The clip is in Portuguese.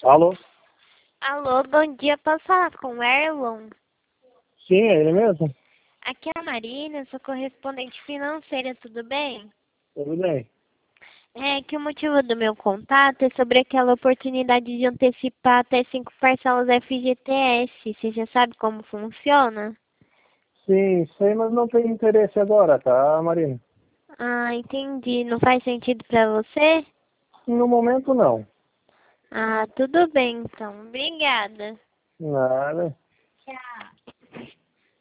Alô? Alô, bom dia. Posso falar com o Erlon? Sim, é ele mesmo? Aqui é a Marina, sou correspondente financeira, tudo bem? Tudo bem. É que o motivo do meu contato é sobre aquela oportunidade de antecipar até 5 parcelas FGTS. Você já sabe como funciona? Sim, sei, mas não tenho interesse agora, tá, Marina? Ah, entendi. Não faz sentido pra você? No momento, não. Ah, tudo bem então. Obrigada. Nada. Tchau.